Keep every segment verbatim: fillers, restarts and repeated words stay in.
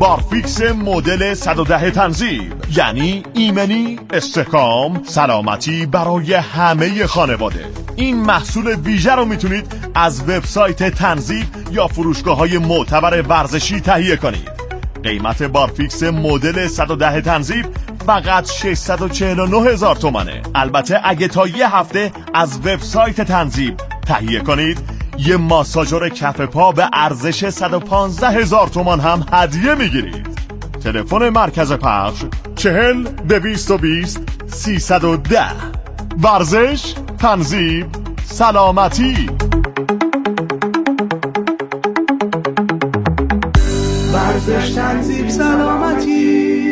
بارفیکس مدل صد و ده تنظیم، یعنی ایمنی، استحکام، سلامتی برای همه خانواده. این محصول ویژه رو میتونید از وبسایت تنظیم یا فروشگاه‌های معتبر ورزشی تهیه کنید. قیمت بارفیکس مدل صد و ده تنظیم فقط ششصد و چهل و نه هزار تومانه. البته اگه تا یه هفته از وبسایت تنظیم تهیه کنید، یه ماساژور کف پا به ارزش صد و پانزده هزار تومان هم هدیه میگیرید. تلفن مرکز پخش چهل دویست و بیست سیصد و ده. ورزش، تنظیم، سلامتی. ورزش، تنظیم، سلامتی.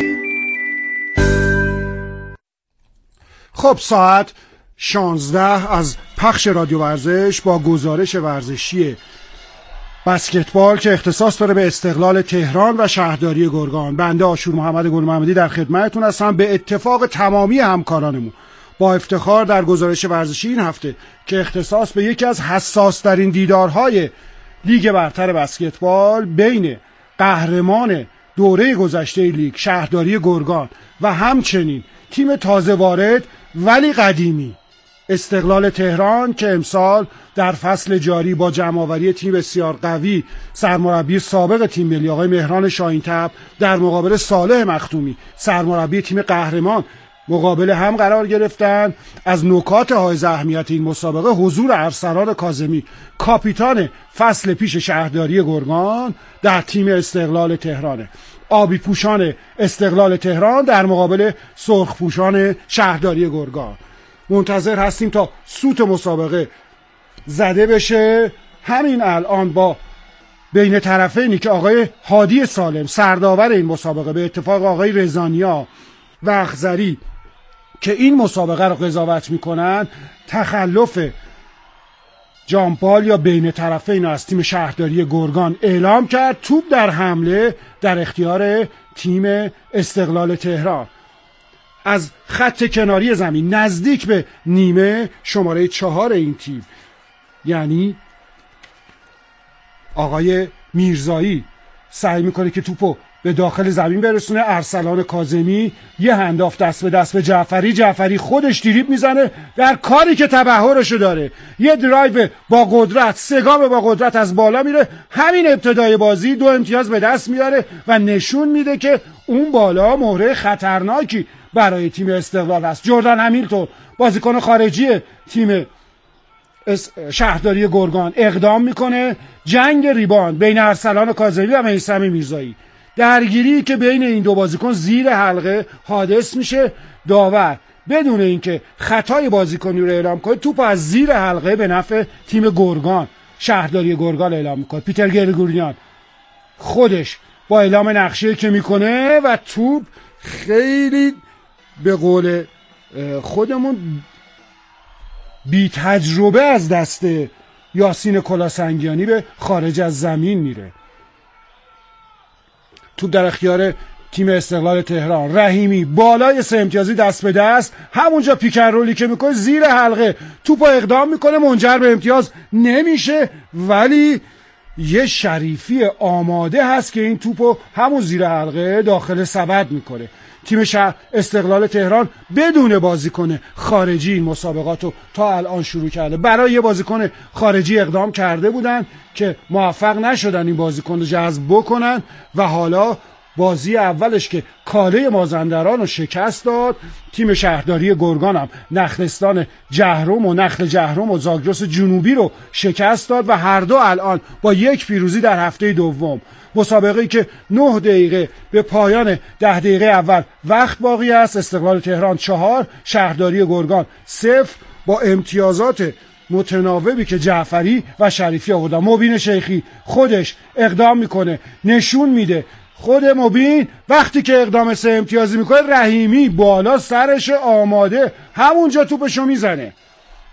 خب ساعت شانزده از پخش رادیو ورزش با گزارش ورزشی بسکتبال که اختصاص داره به استقلال تهران و شهرداری گرگان. بنده آشور محمد گل محمدی در خدمتتون هستم به اتفاق تمامی همکارانمون. با افتخار در گزارش ورزشی این هفته که اختصاص به یکی از حساس ترین دیدارهای لیگ برتر بسکتبال بین قهرمان دوره گذشته لیگ شهرداری گرگان و همچنین تیم تازه وارد ولی قدیمی استقلال تهران که امسال در فصل جاری با جمع‌آوری تیم بسیار قوی سرمربی سابق تیم ملی آقای مهران شاهین‌طبع در مقابل صالح مختومی سرمربی تیم قهرمان مقابل هم قرار گرفتن. از نکات حائز اهمیت این مسابقه حضور ارسلان کاظمی کاپیتان فصل پیش شهرداری گرگان در تیم استقلال تهرانه. آبی پوشان استقلال تهران در مقابل سرخ پوشان شهرداری گرگان. منتظر هستیم تا سوت مسابقه زده بشه. همین الان با بین طرفینی که آقای هادی سالم سرداور این مسابقه به اتفاق آقای رضانیا و اخضری که این مسابقه رو قضاوت میکنن تخلف جامپال یا بین طرفین از تیم شهرداری گرگان اعلام کرد. توپ در حمله در اختیار تیم استقلال تهران. از خط کناری زمین نزدیک به نیمه شماره چهار این تیم یعنی آقای میرزایی سعی میکنه که توپو به داخل زمین برسونه. ارسلان کاظمی یه هنداف دست به دست به جعفری. جعفری خودش دریبل میزنه در کاری که تبحرشو داره. یه درایو با قدرت، سگام با قدرت از بالا میره. همین ابتدای بازی دو امتیاز به دست میاره و نشون میده که اون بالا مهره خطرناکی برای تیم استقلال هست. جردن همیلتون بازیکن خارجی تیم شهرداری گرگان اقدام میکنه. جنگ ریباند بین ارسلان کاظمی و میثم میرزایی، درگیری که بین این دو بازیکن زیر حلقه حادث میشه. داور بدون اینکه خطای بازیکنی رو اعلام کنه توپ از زیر حلقه به نفع تیم گرگان شهرداری گرگان اعلام میکنه. پیتر گرگوریان خودش با اعلام نقشه که میکنه و توپ خیلی به قول خودمون بی تجربه از دست یاسین کلاسنگیانی به خارج از زمین میره. توپ در اختیار تیم استقلال تهران. رحیمی بالای سه امتیازی دست به دست، همونجا پیکر رولی که میکنه زیر حلقه توپ اقدام میکنه، منجر به امتیاز نمیشه ولی یه شریفی آماده هست که این توپو همون زیر حلقه داخل سبد میکنه. تیم شهر استقلال تهران بدون بازیکن خارجی این مسابقات رو تا الان شروع کرده. برای یه بازیکن خارجی اقدام کرده بودن که موفق نشدن این بازیکن رو جذب بکنن و حالا بازی اولش که کاله مازندران رو شکست داد. تیم شهرداری گرگان هم نخلستان جهرم و نخل جهرم و زاگرس جنوبی رو شکست داد و هر دو الان با یک پیروزی در هفته دوم مسابقه‌ای که نه دقیقه به پایان ده دقیقه اول وقت باقی است. استقلال تهران چهار، شهرداری گرگان صفر با امتیازات متناوبی که جعفری و شریفی آوردن. مبین شیخی خودش اقدام میکنه، نشون میده. خود مبین وقتی که اقدام سه امتیازی میکنه، رحیمی بالا سرش آماده همونجا توپشو میزنه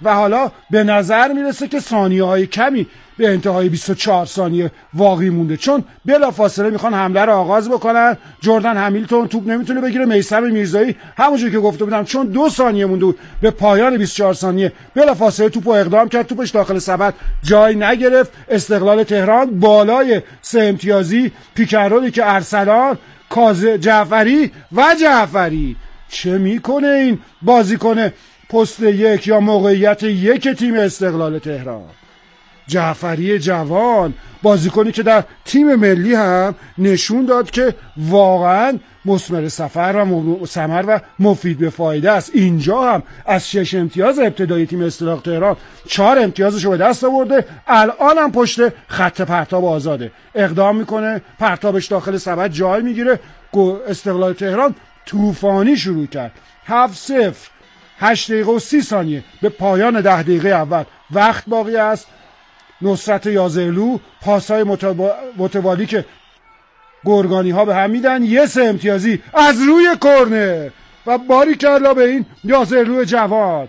و حالا به نظر میرسه که ثانیه های کمی به انتهای بیست و چهار ثانیه واقعی مونده، چون بلافاصله میخوان حمله رو آغاز بکنن. جردن همیلتون توپ نمیتونه بگیره. میثم میرزایی همونجور که گفته بودم چون دو ثانیه مونده بود به پایان بیست و چهار ثانیه بلافاصله توپو اقدام کرد، توپش داخل سبد جای نگرفت. استقلال تهران بالای سه امتیازی پیکرودی که ارسلان، کاظم جعفری و جعفری. چه میکنه این بازیکن پست یک یا موقعیت یک تیم استقلال تهران؟ جعفری جوان، بازیکنی که در تیم ملی هم نشون داد که واقعا مثمر سفر و ثمر و مفید به فایده است. اینجا هم از شش امتیاز ابتدایی تیم استقلال تهران چهار امتیازش رو به دست آورده. الان هم پشت خط پرتاب آزاده، اقدام میکنه، پرتابش داخل سبد جای میگیره. استقلال تهران طوفانی شروع کرد. هفت صفر، هشت دقیقه و سی ثانیه به پایان ده دقیقه اول وقت باقی است. نصرت یازرلو، پاسای متوالی که گرگانی ها به هم میدن، یه سه امتیازی از روی کرنر و باریکلا به این یازرلو جوان.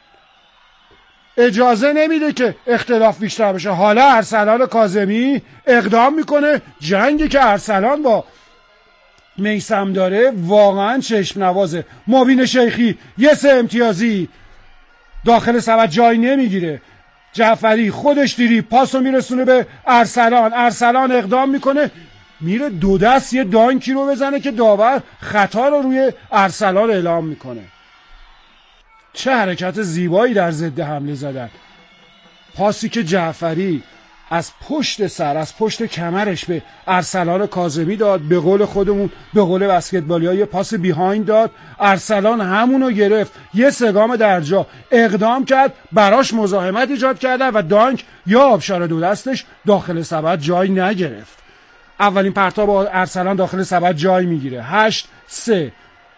اجازه نمیده که اختلاف بیشتر بشه. حالا ارسلان کاظمی اقدام میکنه. جنگی که ارسلان با میثم داره واقعا چشم نوازه. مبین شیخی یه سه امتیازی داخل سبد جای نمیگیره. جعفری خودش دیری پاسو میرسونه به ارسلان. ارسلان اقدام میکنه، میره دو دست یه دانکی رو بزنه که داور خطا رو روی ارسلان اعلام میکنه. چه حرکت زیبایی در ضد حمله زدن. پاسی که جعفری از پشت سر، از پشت کمرش به ارسلان کاظمی داد، به قول خودمون، به قول بسکتبالی‌ها یه پاس بیهایند داد. ارسلان همونو گرفت، یه سگام درجا اقدام کرد، براش مزاحمت ایجاد کردن و دانک یا آبشار دو دستش داخل سبد جای نگرفت. اولین پرتاب ارسلان داخل سبد جای میگیره، هشت سه.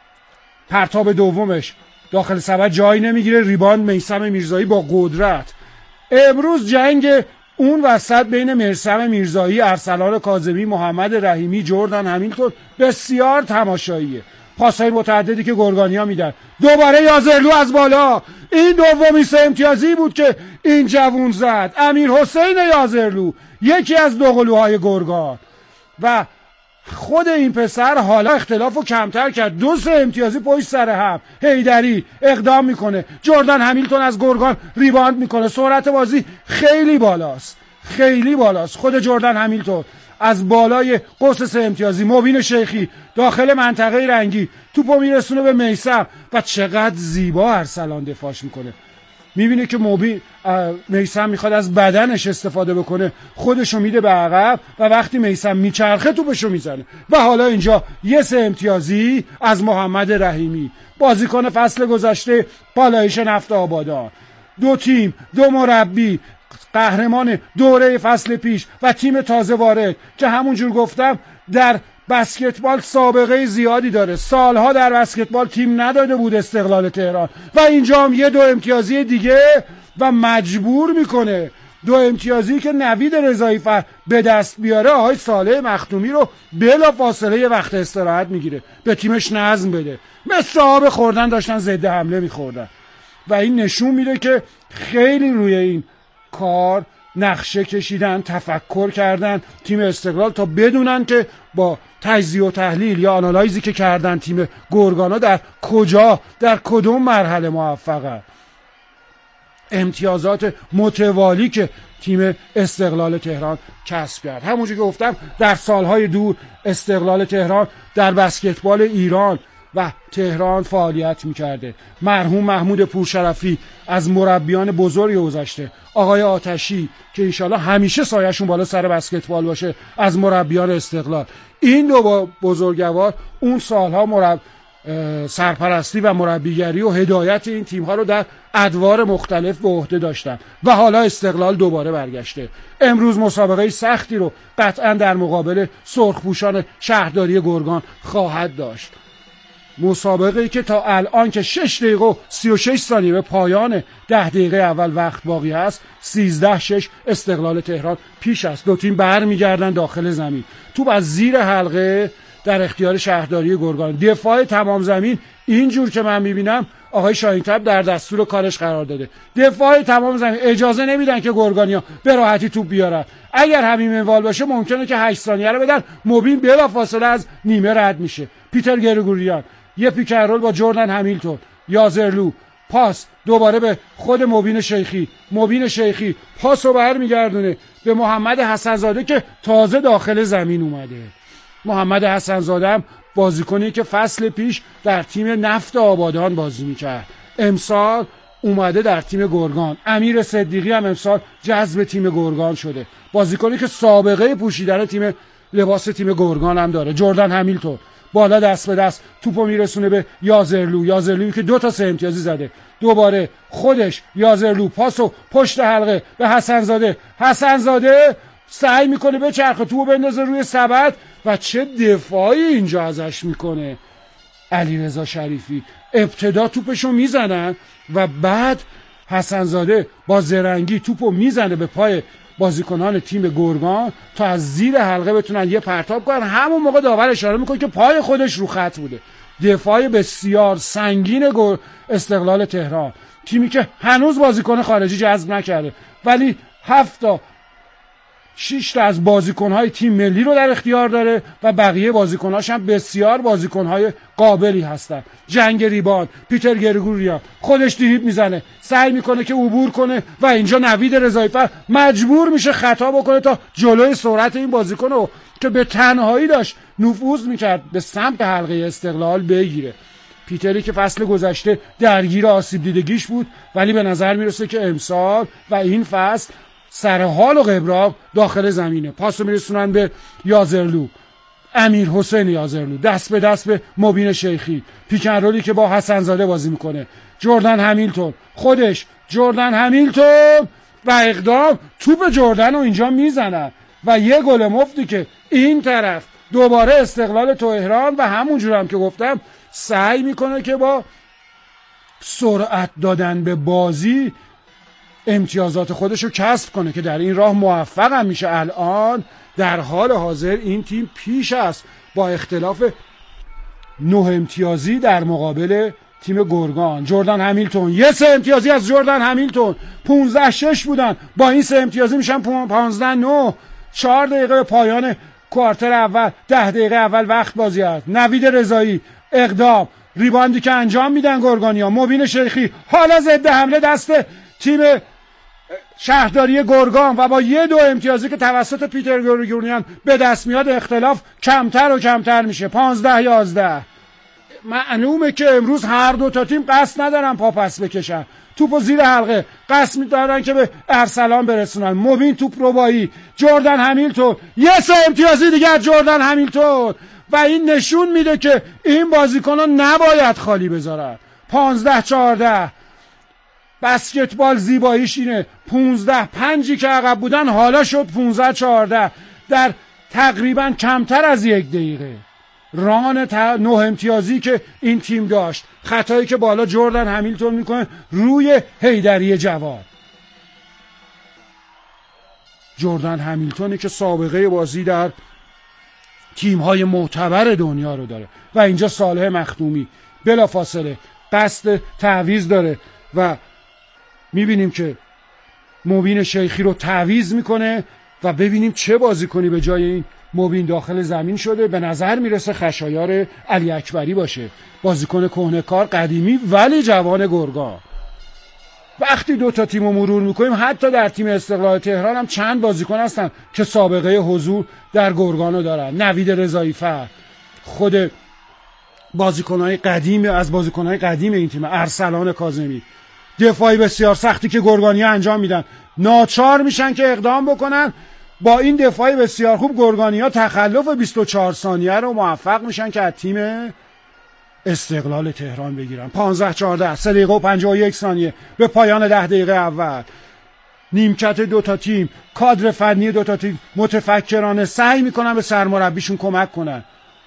پرتاب دومش داخل سبد جای نمیگیره، ریباند میثم میرزایی با قدرت. امروز جنگ اون وسط بین میثم میرزایی، ارسلان کاظمی، محمد رحیمی، جردن همیلتون بسیار تماشاییه. پاسای متعددی که گرگانیا میدن. دوباره یازرلو از بالا. این دومین سه امتیازی بود که این جوون زد. امیر حسین یازرلو، یکی از دوقلوهای گرگان. و خود این پسر حالا اختلافو کمتر کرد. دو سه امتیازی پشت سر هم. حیدری اقدام میکنه. جردن همیلتون از گرگان ریباند میکنه. سرعت بازی خیلی بالاست. خیلی بالاست. خود جردن همیلتون از بالای قوس سه امتیازی. مبین شیخی داخل منطقه رنگی توپو میرسونه به میثم و چقدر زیبا ارسلان دفاعش میکنه. میبینه که مبین میثم میخواد از بدنش استفاده بکنه، خودشو میده به عقب و وقتی میثم میچرخه توپشو میزنه. و حالا اینجا یه سه امتیازی از محمد رحیمی، بازیکن فصل گذشته پالایش نفت آبادان. دو تیم، دو مربی، قهرمان دوره فصل پیش و تیم تازه وارد که همونجور گفتم در بسکتبال سابقه زیادی داره. سالها در بسکتبال تیم نداده بود استقلال تهران و اینجا هم یه دو امتیازی دیگه و مجبور میکنه دو امتیازی که نوید رضایی فر به دست بیاره آقای صالح مختومی رو بلا فاصله یه وقت استراحت میگیره، به تیمش نظم بده. مثل آب خوردن داشتن ضد حمله میخوردن و این نشون میده که خیلی روی این کار نقشه کشیدن، تفکر کردن تیم استقلال تا بدونن که با تجزیه و تحلیل یا آنالایزی که کردن تیم گرگانا در کجا، در کدوم مرحله موفقن. امتیازات متوالی که تیم استقلال تهران کسب کرد. همونجور که گفتم در سالهای دور استقلال تهران در بسکتبال ایران و تهران فعالیت میکرده. مرحوم محمود پورشرفی از مربیان بزرگ گذشته، آقای آتشی که انشالله همیشه سایه‌شون بالا سر بسکتبال باشه از مربیان استقلال. این دو بزرگوار اون سالها مرب... سرپرستی و مربیگری و هدایت این تیم‌ها رو در ادوار مختلف به عهده داشتن و حالا استقلال دوباره برگشته. امروز مسابقه سختی رو قطعا در مقابل سرخپوشان شهرداری گرگان خواهد داشت. مسابقه‌ای که تا الان که شش دقیقه و سی و شش ثانیه به پایان ده دقیقه اول وقت باقی است، سیزده شش استقلال تهران پیش است. دو تیم برمیگردن داخل زمین. توپ از زیر حلقه در اختیار شهرداری گرگان. دفاع تمام زمین اینجور که من میبینم آقای شاهین‌طلب در دستور کارش قرار داده. دفاع تمام زمین اجازه نمیدن که گرگانیا به راحتی توپ بیارن. اگر همین منوال باشه ممکنه که هشت ثانیه رو بدن، موبین بلافاصله از نیمه رد میشه. پیتر گریگوریان یه پیک اند رول با جردن همیلتون، یازرلو پاس دوباره به خود مبین شیخی. مبین شیخی پاس رو برمیگردونه به محمد حسن‌زاده که تازه داخل زمین اومده. محمد حسن‌زاده هم بازیکنی که فصل پیش در تیم نفت آبادان بازی میکرد، امسال اومده در تیم گرگان. امیر صدیقی هم امسال جذب تیم گرگان شده، بازیکنی که سابقه پوشیدن تیم لباس تیم گرگان هم داره. جردن همیلتون بالا دست به دست توپو میرسونه به یازرلو. یازرلویی که دو تا سه امتیازی زده، دوباره خودش یازرلو پاسو پشت حلقه به حسن‌زاده. حسن‌زاده سعی میکنه به چرخ توپو بندازه روی سبد و چه دفاعی اینجا ازش میکنه علیرضا شریفی. ابتدا توپشو میزنن و بعد حسن‌زاده با زرنگی توپو میزنه به پای بازیکنان تیم گرگان تا از زیر حلقه بتونن یه پرتاب کنن. همون موقع داور اشاره میکنه که پای خودش رو خط بوده. دفاع بسیار سنگین استقلال تهران، تیمی که هنوز بازیکن خارجی جذب نکرده ولی هفت تا شش تا از بازیکن‌های تیم ملی رو در اختیار داره و بقیه بازیکن‌هاش هم بسیار بازیکن‌های قابلی هستن. جنگ ریبان، پیتر گریگوریان خودش دریبل میزنه، سعی میکنه که عبور کنه و اینجا نوید رضایی‌فر مجبور میشه خطا بکنه تا جلوی سرعت این بازیکن رو که به تنهایی داشت نفوذ میکرد به سمت حلقه استقلال بگیره. پیتری که فصل گذشته درگیر آسیب دیدگیش بود ولی به نظر میرسه که امسال و این فصل سر حال و قبراب داخل زمینه. پاسو میرسونن به یازرلو، امیر حسین یازرلو دست به دست به مبین شیخی. پیک اند رولی که با حسن‌زاده بازی میکنه. جردن همیلتون خودش، جردن همیلتون و اقدام توپ جردن رو اینجا میزنن و یه گل مفتی که این طرف دوباره استقلال تهران و همونجور هم که گفتم سعی میکنه که با سرعت دادن به بازی امتیازات خودش رو کسب کنه که در این راه موفق هم میشه. الان در حال حاضر این تیم پیش است با اختلاف نه امتیازی در مقابل تیم گرگان. جردن همیلتون یه سه امتیازی از جردن همیلتون، پونزده شش بودن، با این سه امتیازی میشن پانزده نه. چهار دقیقه به پایان کوارتر اول، ده دقیقه اول وقت بازی است. نوید رضایی اقدام، ریباندی که انجام میدن گرگانیا. مبین شیخی حالا ضد حمله دست تیم شهرداری گرگان و با یه دو امتیازی که توسط پیتر گریگوریان به دست میاد اختلاف کمتر و کمتر میشه. پانزده یازده. معلومه که امروز هر دو تا تیم قصد ندارن پا پس بکشن، توپو زیر حلقه قصد می‌دارن که به ارسلان برسونن. مبین توپ ربایی، جردن همیلتون یه سه امتیازی دیگه از جردن همیلتون و این نشون میده که این بازیکن‌ها نباید خالی بذارن. پانزده چهارده. بسکتبال زیباییش اینه، پونزده پنجی که عقب بودن حالا شد پونزده چهارده در تقریبا کمتر از یک دقیقه. ران نه امتیازی که این تیم داشت، خطایی که بالا جردن همیلتون میکنه روی حیدری جواد. جردن همیلتونی که سابقه بازی در تیم‌های معتبر دنیا رو داره و اینجا صالح مخدومی بلافاصله قصد تعویض داره و میبینیم که مبین شیخی رو تعویض میکنه و ببینیم چه بازیکنی به جای این مبین داخل زمین شده. به نظر میرسه خشایار علی اکبری باشه، بازیکن کهنه‌کار قدیمی ولی جوان گرگان. وقتی دو تا تیمو مرور میکنیم حتی در تیم استقلال تهران هم چند بازیکن هستن که سابقه حضور در گرگانو دارن. نوید رضایی‌فر خود بازیکن‌های قدیم از بازیکن‌های قدیم این تیم، ارسلان کاظمی. دفاعی بسیار سختی که گرگانیا انجام میدن، ناچار میشن که اقدام بکنن. با این دفاعی بسیار خوب گرگانیا تخلف بیست و چهار ثانیه رو موفق میشن که از تیم استقلال تهران بگیرن. پانزده چهارده، سه دقیقه و پنجاه و یک ثانیه به پایان ده دقیقه اول. نیمکت دوتا تیم، کادر فنی دوتا تیم متفکرانه سعی میکنن به سرمربیشون کمک کنن.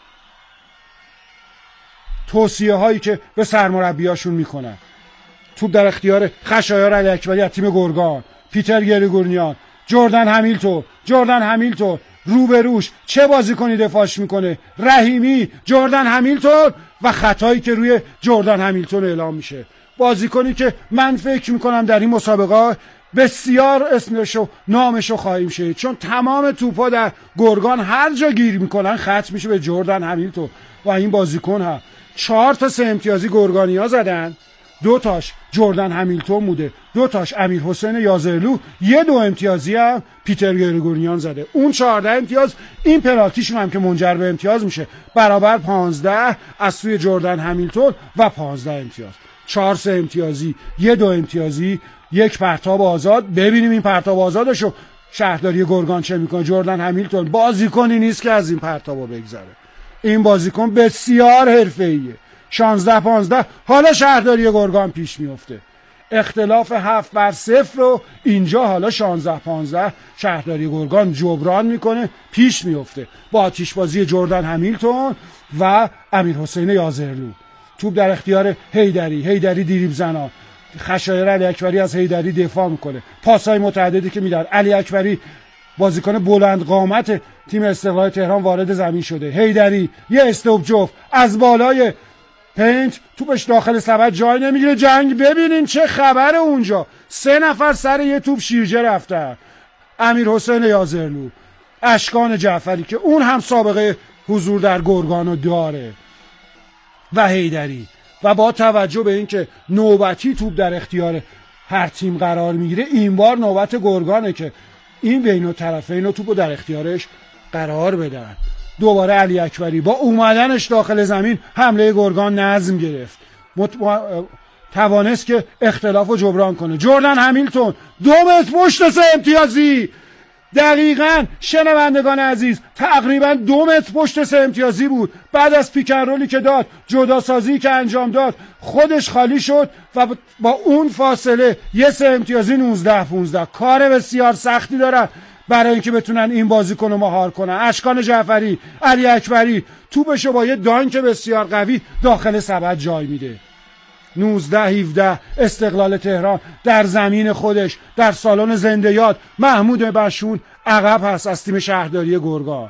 توصیه هایی که به سرمربیاشون میکنن. توپ در اختیار خشایار علی اکبری از تیم گرگان. پیتر گریگوریان، جردن همیلتون، جردن همیلتون روبروش چه بازیکنی دفاعش میکنه؟ رحیمی، جردن همیلتون و خطایی که روی جردن همیلتون اعلام میشه. بازیکنی که من فکر میکنم در این مسابقه بسیار اسمشو نامشو خواهیم شنید، چون تمام توپا در گرگان هر جا گیر میکنن ختم میشه به جردن همیلتون و این بازیکن هم چهار تا سه امتیازی گرگانیا زدن، دو تاش جردن همیلتون بوده، دو تاش امیر حسین یازرلو، یه دو امتیازی هم پیتر گریگوریان زده. اون چهارده امتیاز، این پنالتیشون هم که منجر به امتیاز میشه، برابر پانزده از سوی جردن همیلتون و پانزده امتیاز. چهار سه امتیازی، یه دو امتیازی، یک پرتاب آزاد. ببینیم این پرتاب آزادشو شهرداری گرگان چه میکنه. جردن همیلتون بازیکنی نیست که از این پرتابو بگذره. این بازیکن بسیار حرفه‌ایه. شانزده پانزده حالا شهرداری گرگان پیش میفته. اختلاف هفت بر صفر رو اینجا حالا شانزده پانزده شهرداری گرگان جبران میکنه، پیش میفته با آتیشبازی جردن همیلتون و امیر حسین یازرلو. توپ در اختیار هیدری، هیدری دیریب زنان، خشایار علی اکبری از هیدری دفاع میکنه، پاسای متعددی که میدن. علی اکبری بازیکن بلند قامت تیم استقلال تهران وارد زمین شده. هیدری یه استوب جفت از بالای پنت، توپش داخل سبد جای نمیگیره. جنگ ببینین چه خبره اونجا، سه نفر سر یه توپ شیرجه رفتن. امیر حسین یازرلو، اشکان جعفری که اون هم سابقه حضور در گرگانو داره و هیدری. و با توجه به اینکه نوبتی توپ در اختیار هر تیم قرار میگیره، این بار نوبت گرگانه که این بین الطرفین رو توپو در اختیارش قرار بدن. دوباره علی اکبری با اومدنش داخل زمین حمله گرگان نظم گرفت، مت... توانست که اختلاف رو جبران کنه. جردن همیلتون دو متر پشت سه امتیازی، دقیقاً شنوندگان عزیز تقریبا دو متر پشت سه امتیازی بود. بعد از پیکن رولی که داد، جدا سازی که انجام داد، خودش خالی شد و با اون فاصله یه سه امتیازی نوزده پونزده. کار بسیار سختی دارن برای اینکه بتونن این بازیکن رو مهار کنن. اشکان جعفری، علی اکبری توپشو با یه دانک بسیار قوی داخل سبد جای میده. نوزده هفده استقلال تهران در زمین خودش در سالن زنده یاد. محمود بشون عقب هست از تیم شهرداری گرگان.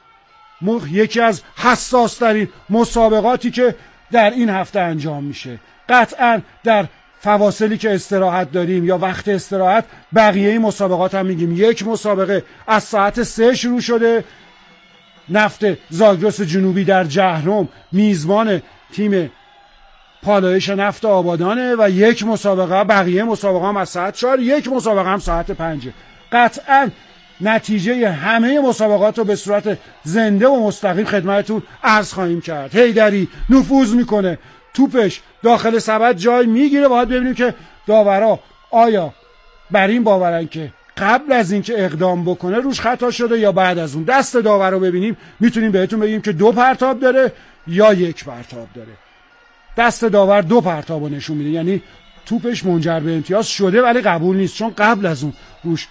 یکی از حساس ترین مسابقاتی که در این هفته انجام میشه. قطعا در فواصلی که استراحت داریم یا وقت استراحت بقیه مسابقات هم میگیم. یک مسابقه از ساعت سه شروع شده، نفت زاگرس جنوبی در جهرم میزبان تیم پالایش نفت آبادانه و یک مسابقه، بقیه مسابقه هم از ساعت چهار، یک مسابقه هم ساعت پنج. قطعا نتیجه همه مسابقات رو به صورت زنده و مستقیم خدمتتون عرض خواهیم کرد. هیدری نفوذ میکنه، توپش داخل سبد جای میگیره. باید ببینیم که داورا آیا بر این باورن که قبل از اینکه اقدام بکنه روش خطا شده یا بعد از اون. دست داور رو ببینیم میتونیم بهتون بگیم که دو پرتاب داره یا یک پرتاب داره. دست داور دو پرتاب رو نشون میده، یعنی توپش منجر به امتیاز شده ولی قبول نیست، چون قبل از اون روش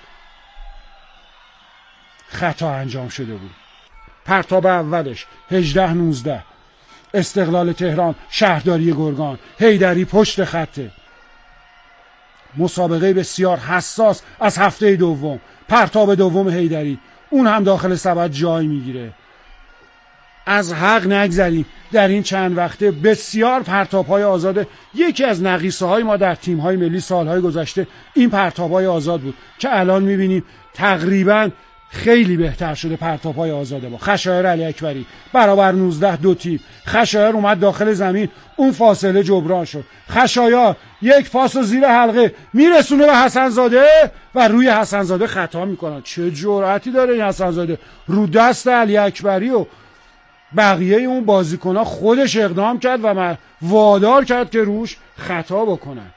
خطا انجام شده بود. پرتاب اولش هجده نوزده استقلال تهران شهرداری گرگان. هیدری پشت خطه. مسابقه بسیار حساس از هفته دوم. پرتاب دوم هیدری، اون هم داخل سبد جای میگیره. از حق نگذریم در این چند وقته بسیار پرتاب‌های آزاده. یکی از نقیصه‌های ما در تیم‌های ملی سال‌های گذشته این پرتاب‌های آزاد بود که الان می‌بینیم تقریباً خیلی بهتر شده پرتاب‌های آزاده. با خشایار علی اکبری برابر نوزده دو تیم. خشایار اومد داخل زمین، اون فاصله جبران شد. خشایار یک پاس و زیر حلقه میرسونه به حسنزاده و روی حسنزاده خطا میکنن. چه جرأتی داره این حسنزاده رو دست علی اکبری و بقیه اون بازیکن‌ها خودش اقدام کرد و من وادار کرد که روش خطا بکنن.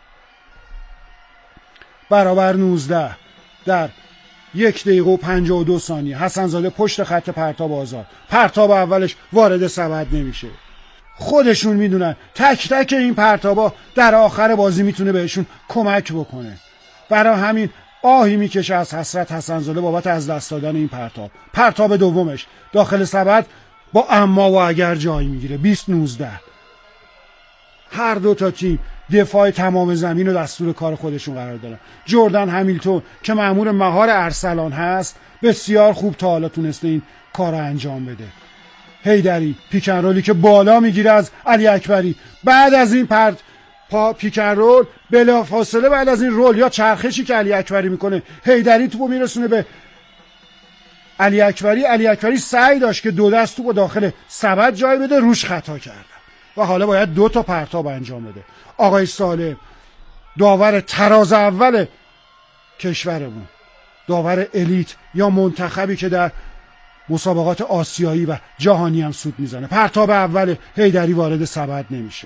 برابر نوزده در یک دقیقه و پنجاه و دو ثانیه حسنزاده پشت خط پرتاب آزاد. پرتاب اولش وارد سبد نمیشه. خودشون میدونن تک تک این پرتابا در آخر بازی میتونه بهشون کمک بکنه. برای همین آهی میکشه از حسرت حسنزاده بابت از دست دادن این پرتاب. پرتاب دومش داخل سبد با اما و اگر جای میگیره. بیست نوزده هر دو تا تیم دفاع تمام زمین رو دستور کار خودشون قرار دادن. جردن همیلتون که مأمور مهار ارسلان هست بسیار خوب تا حالا تونسته این کار رو انجام بده. حیدری پیکن رولی که بالا میگیره از علی اکبری، بعد از این پرت پا پیکن رول بلا فاصله بعد از این رول یا چرخشی که علی اکبری میکنه حیدری توپو میرسونه به علی اکبری. علی اکبری سعی داشت که دو دست توپو داخل سبد جای بده، روش خطا کردن و حالا باید دو تا پرتاب انجام بده. آقای سالم داور تراز اول کشورمون، داور الیت یا منتخبی که در مسابقات آسیایی و جهانی هم سود میزنه، پرتاب اول حیدری وارد سبد نمیشه.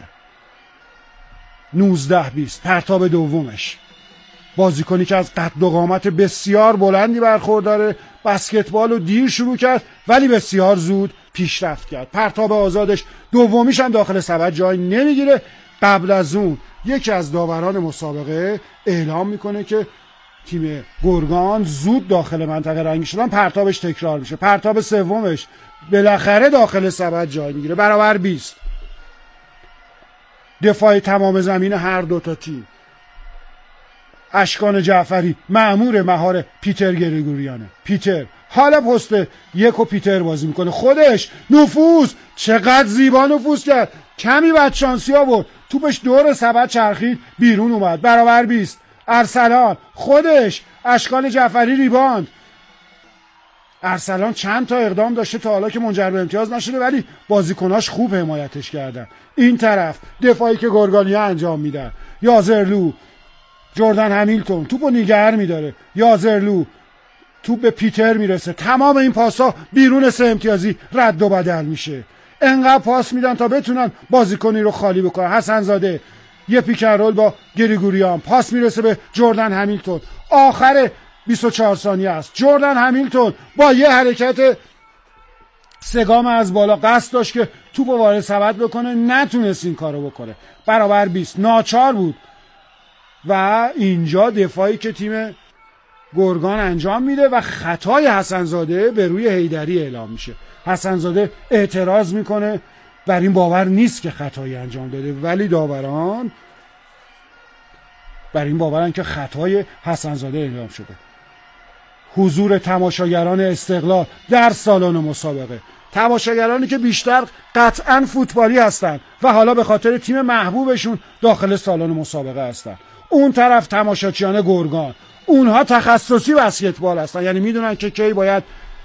نوزده بیست پرتاب دومش، بازیکنی که از قد و قامت بسیار بلندی برخورداره، بسکتبال رو دیر شروع کرد ولی بسیار زود پیشرفت کرد. پرتاب آزادش دومیش هم داخل سبد جای نمیگیره. قبل از اون یکی از داوران مسابقه اعلام میکنه که تیم گرگان زود داخل منطقه رنگی شدن، پرتابش تکرار میشه. پرتاب سومش بالاخره داخل سبد جای میگیره. برابر بیست. دفاع تمام زمین هر دو تا تیم. اشکان جعفری مأمور مهار پیتر گریگوریانه. پیتر حالا پست یک و پیتر بازی میکنه، خودش نفوذ، چقدر زیبا نفوذ کرد، کمی بدشانسی آورد، توپش دور سبد چرخید بیرون اومد. برابر بیست. ارسلان خودش، اشکان جعفری ریباند. ارسلان چند تا اقدام داشته تا حالا که منجر به امتیاز نشده ولی بازیکناش خوب حمایتش کردن. این طرف دفاعی که گرگانیا انجام میدن، یازرلو، جردن همیلتون توپو نگهر میداره، یازرلو توپ به پیتر میرسه، تمام این پاسا بیرون سه امتیازی رد و بدل میشه. انقدر پاس میدن تا بتونن بازیکنی رو خالی بکنن. حسن زاده یه پیکن رول با گریگوریان، پاس میرسه به جردن همیلتون، آخر بیست و چهار ثانیه است. جردن همیلتون با یه حرکت سگام از بالا قصد داشت که توپو وارد سبد بکنه، نتونست این کارو بکنه. برابر بیست. ناچار بود و اینجا دفاعی که تیم گرگان انجام میده و خطای حسن زاده به روی حیدری اعلام میشه. حسن زاده اعتراض میکنه، بر این باور نیست که خطایی انجام داده، ولی داوران بر این باورن که خطای حسن زاده اعلام شده. حضور تماشاگران استقلال در سالن مسابقه، تماشاگرانی که بیشتر قطعاً فوتبالی هستن و حالا به خاطر تیم محبوبشون داخل سالن مسابقه هستن. اون طرف تماشاچیان گرگان، اونها تخصصی بسکتبال هستن، یعنی میدونن که کی باید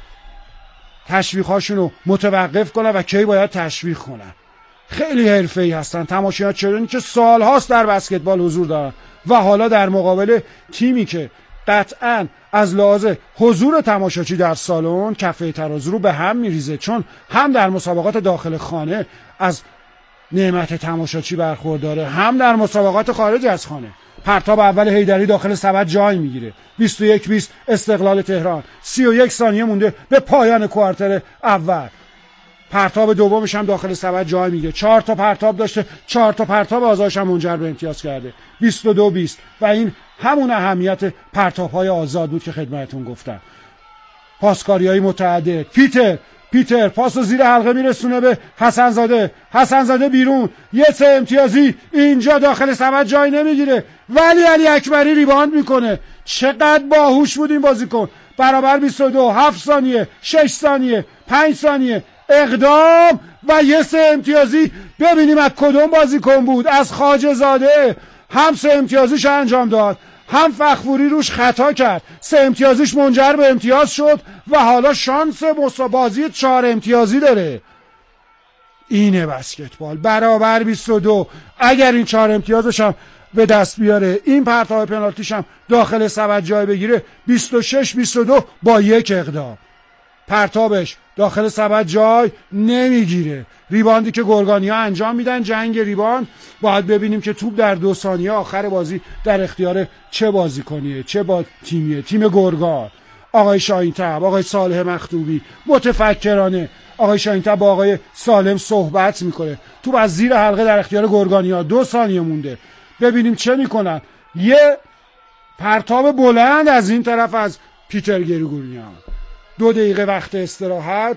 تشویق‌هاشون رو متوقف کنن و کی باید تشویق کنن. خیلی حرفه‌ای هستن تماشاچیانی که سالهاست در بسکتبال حضور دارن و حالا در مقابل تیمی که قطعاً از لحاظ حضور تماشاچی در سالن کفه ترازو رو به هم میریزه، چون هم در مسابقات داخل خانه از نعمت تماشاچی برخورداره، هم در مسابقات خارج از خانه. پرتاب اول حیدری داخل سبد جای میگیره. بیست و یک بیست استقلال تهران. سی و یک ثانیه مونده به پایان کوارتر اول. پرتاب دومش هم داخل سبد جای میگیره. چهار تا پرتاب داشته، چهار تا پرتاب آزادش هم منجر به امتیاز کرده. بیست و دو بیست و این همون اهمیت پرتاب‌های آزاد بود که خدمتتون گفتم. پاسکاری‌های متعدد. پیتر پیتر پاس زیر حلقه میرسونه به حسن زاده. حسن زاده بیرون، یه سه امتیازی اینجا داخل سبد جای نمیگیره ولی علی اکبری ریباند میکنه. چقدر باهوش بود این بازیکن. برابر بیست و دو. هفت ثانیه، شش ثانیه، پنج ثانیه، اقدام و یه سه امتیازی. ببینیم از کدوم بازیکن بود. از خواجه زاده. هم سه امتیازیش انجام داد، هم فخفوری روش خطا کرد، سه امتیازیش منجر به امتیاز شد و حالا شانس بازی چهار امتیازی داره. اینه بسکتبال. برابر بیست و دو. اگر این چهار امتیازش هم به دست بیاره، این پرتاب پنالتیش هم داخل سبد جای بگیره، بیست و شش بیست و دو با یک اقدام. پرتابش داخل سبد جای نمیگیره. ریباندی که گرگانیا انجام میدن، جنگ ریباند. باید ببینیم که توپ در دو ثانیه آخر بازی در اختیار چه بازیکنیه، چه با تیمیه. تیم گرگان، آقای شاهین‌طب، آقای صالح مخطوبی متفکرانه آقای شاهین‌طب با آقای سالم صحبت میکنه. توپ از زیر حلقه در اختیار گرگانیا، دو ثانیه مونده. ببینیم چه میکنن. یه پرتاب بلند از این طرف از پیتر گریگوریان. دو دقیقه وقت استراحت.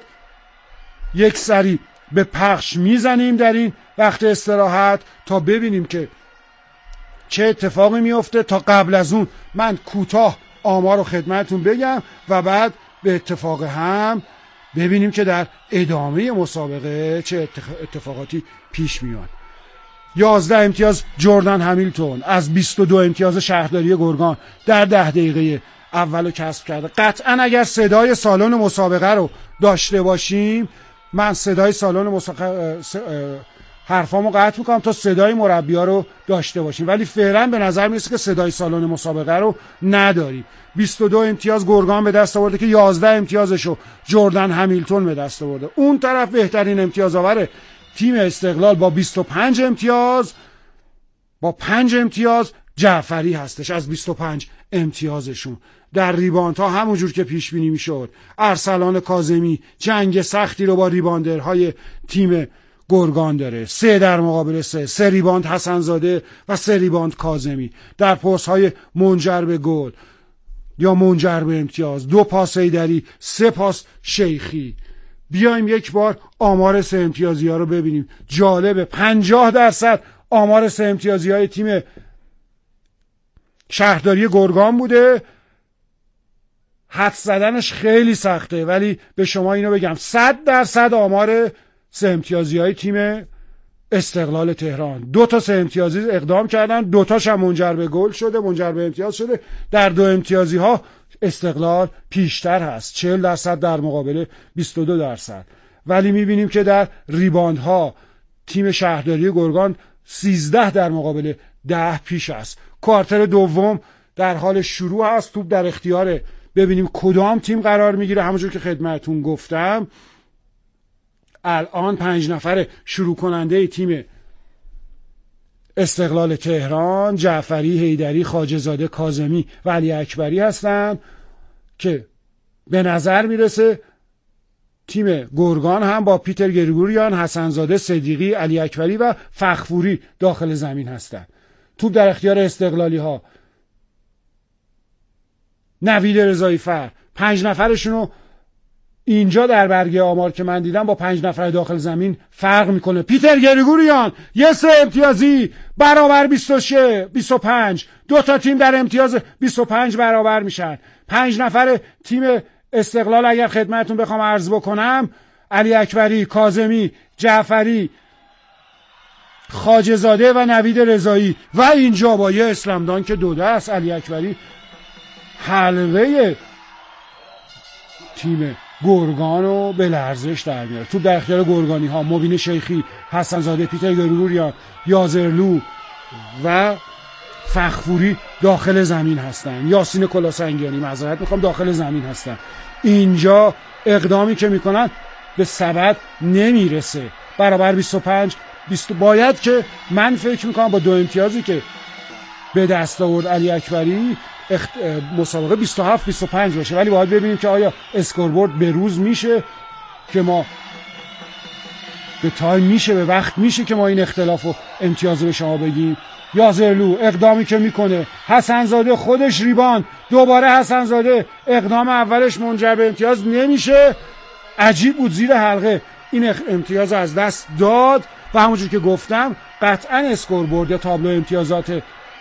یک سری به پخش میزنیم در این وقت استراحت تا ببینیم که چه اتفاقی میفته تا قبل از اون من کوتاه آمار رو خدمتتون بگم و بعد به اتفاق هم ببینیم که در ادامه مسابقه چه اتفاقاتی پیش میاد. یازده امتیاز جردن همیلتون از بیست و دو امتیاز شهرداری گرگان در ده دقیقه اولو کسب کرده. قطعا اگر صدای سالن مسابقه رو داشته باشیم، من صدای سالن مسابقه حرفامو قطع میکنم تا صدای مربی‌ها رو داشته باشیم، ولی فعلا به نظر میرسه که صدای سالن مسابقه رو نداریم. بیست و دو امتیاز گرگان به دست آورده که یازده امتیازشو جردن همیلتون به دست آورده. اون طرف بهترین امتیاز آور تیم استقلال با بیست و پنج امتیاز با پنج امتیاز جعفری هستش از بیست و پنج امتیازشون. در ریباند ها همونجور که پیش بینی میشد ارسلان کاظمی جنگ سختی رو با ریباندرهای تیم گرگان داره، سه در مقابل سه، سه ریباند حسنزاده و سه ریباند کاظمی. در پاس های منجر به گل یا منجر به امتیاز دو پاس ایدری، سه پاس شیخی. بیایم یک بار آمار سه امتیازی ها رو ببینیم. جالبه پنجاه درصد آمار سه امتیازی های تیم شهرداری گرگان بوده. حدس زدنش خیلی سخته، ولی به شما اینو بگم صد درصد آمار سه امتیازی های تیم استقلال تهران. دو تا سه امتیازی اقدام کردن، دو تاش هم منجر به گل شده، منجر به امتیاز شده. در دو امتیازی ها استقلال پیشتر هست، چهل درصد در مقابل بیست و دو درصد. ولی میبینیم که در ریباند ها تیم شهرداری گرگان سیزده در مقابل ده پیش است. کوارتر دوم در حال شروع است، توپ در اختیار ببینیم کدام تیم قرار میگیره. همونجور که خدمتون گفتم الان پنج نفر شروع کننده تیم استقلال تهران جعفری، حیدری، خواجه‌زاده، کاظمی و علی اکبری هستند که به نظر میرسه تیم گرگان هم با پیتر گریگوریان، حسنزاده، صدیقی، علی اکبری و فخفوری داخل زمین هستند. توپ در اختیار استقلالی ها. نوید رضایی فر پنج نفرشونو اینجا در برگه آمار که من دیدم با پنج نفر داخل زمین فرق میکنه. پیتر گریگوریان یه سه امتیازی برابر بیست و شش بیست و پنج، دو تا تیم در امتیاز بیست و پنج برابر میشن. پنج نفر تیم استقلال اگر خدمتتون بخوام عرض بکنم علی اکبری، کاظمی، جعفری، خواجه‌زاده و نوید رضایی و اینجا با یه اسلمدان که دو دست علی اکبری حلقه تیم گرگانو به لرزش در میاره. تو در اختیار گرگانی ها مبین شیخی، حسنزاده، پیتر گریگوریان، یازرلو و فخفوری داخل زمین هستن. یاسین کلاسنگیانی معذرت میخوام داخل زمین هستن. اینجا اقدامی که میکنن به سبد نمیرسه. برابر بیست و پنج بیست باید که من فکر میکنم با دو امتیازی که به دست آورد علی اکبری اخت... مسابقه بیست و هفت بیست و پنج باشه، ولی باید ببینیم که آیا اسکوربورد به روز میشه که ما به تایم میشه به وقت میشه که ما این اختلاف و امتیاز رو به شما بگیم. یازرلو اقدامی که میکنه، حسنزاده خودش ریبان، دوباره حسنزاده اقدام اولش منجر به امتیاز نمیشه. عجیب بود، زیر حلقه این امتیاز از دست داد و همونجور که گفتم قطعا اسکوربورد یا تابلو امتیازات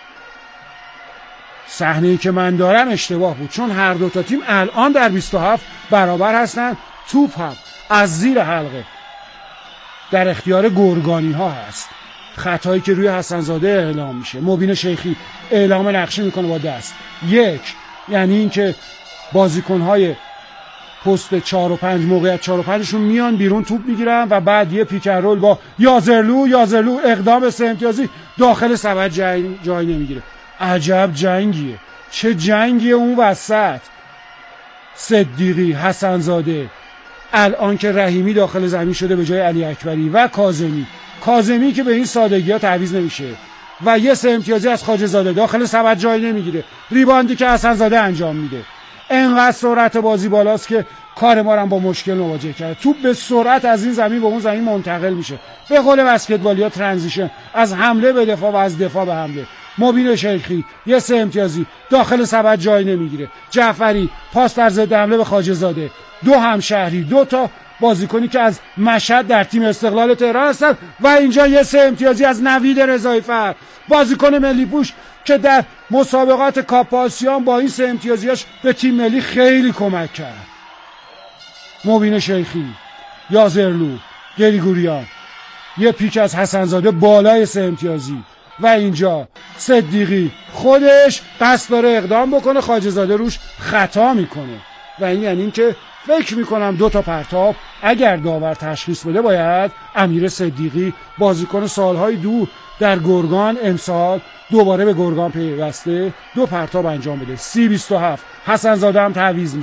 صحنه‌ای که من دارم اشتباه بود، چون هر دو تا تیم الان در بیست و هفت برابر هستن. توپ هم از زیر حلقه در اختیار گرگانی ها هست. خطایی که روی حسنزاده اعلام میشه، مبین شیخی اعلام نقشه میکنه با دست یک، یعنی این که بازیکن‌های پست چهار و پنج موقعیت چهار و پنجشون میان بیرون توپ میگیرن و بعد یه پیک اند رول با یازرلو یازرلو اقدام سه امتیازی داخل سبد جای, جای نمیگیره. عجب جنگیه، چه جنگیه اون وسط. صدیقی، حسنزاده، الان که رحیمی داخل زمین شده به جای علی اکبری و کاظمی کاظمی که به این سادگی ها تعویض نمیشه و یه سه امتیازی از خواجه‌زاده داخل سبد جای نمیگیره. ریباندی که حسنزاده انجام میده، انقدر سرعت بازی بالاست که کار ما رو با مشکل مواجه کرده. توپ به سرعت از این زمین به اون زمین منتقل میشه، به قول بسکتبالیا ترانزیشن، از حمله به دفاع و از دفاع به حمله. مبین شیخی یه سه امتیازی داخل سبد جای نمیگیره. جعفری پاس در ضد حمله به خواجه‌زاده، دو همشهری، دو تا بازیکنی که از مشهد در تیم استقلال تهران هستن و اینجا یه سه امتیازی از نوید رضایی‌فر، بازیکن ملی پوش که در مسابقات کاپ آسیان با این سه امتیازیاش به تیم ملی خیلی کمک کرد. مبین شیخی، یازرلو، گریگوریان، یه پیک از حسنزاده بالای سه امتیازی و اینجا صدیقی خودش قصد داره اقدام بکنه، خواجه‌زاده روش خطا میکنه و این یعنی این که فکر میکنم دو تا پرتاب اگر داور تشخیص بده باید امیر صدیقی بازیکن سالهای دور در گرگان امسال دوباره به گرگان پیوسته دو پرتاب انجام بده. سی بیست و هفت حسنزاده هم تعویض